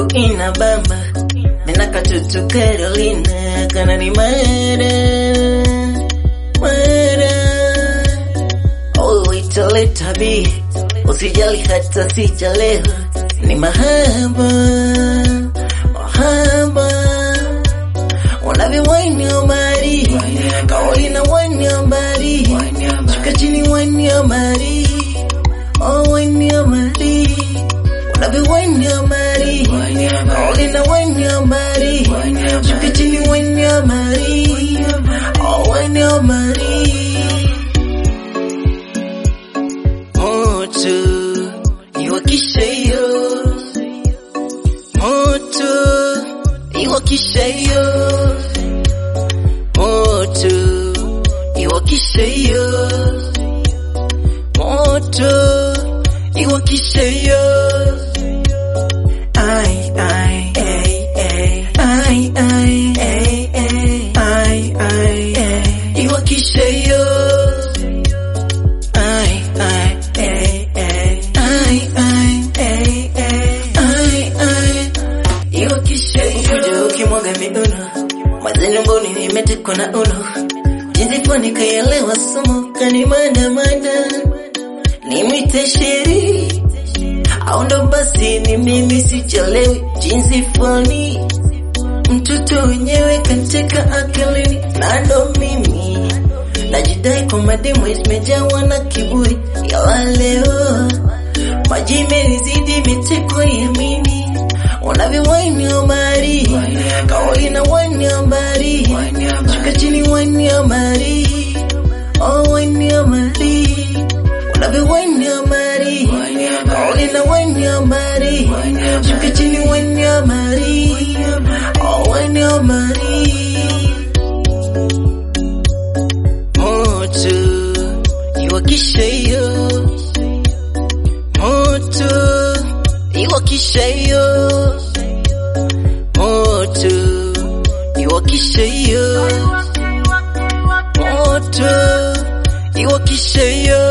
ina bamba nina katutu Carolina kana ni mara oh itole tabi usijali hata sijalewa ni mahaba wani omari Carolina wani omari shuka chini wani omari oh wani omari wani omari Carolina wani omari shuka chini wani omari oh wani omari moto iwakishayo moto iwakishayo moto iwakishayo moto iwakishayo ai ai ai ai ai ai ai iwakishayo ai ai ai ai iwakishayo ukimwaga midono mazengoni nimetekwa na uno jinsi kwani kaelewa somo kani mada nimwite sheri au ndo basi ni mimi sichelewi jinsi fani mtoto wenyewe katika akilini na ndo mimi najidai kwa mademo imejawa na kiburi ya leo maji imenizidi imetekwa yamini unavyowaini omari Carolina wani omari shuka chini wani omari oh wani omari unavyowaini omari Carolina wani omari shuka chini wani omari oh wani omari moto iwakishayo moto iwakishayo moto iwakishayo moto iwakishayo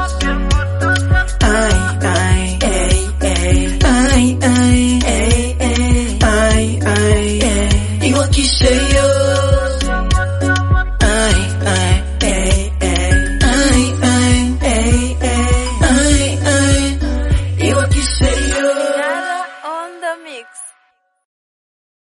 ai ai ai ai ai ai iwakishayo ai ai ai iwakishayo on the mix.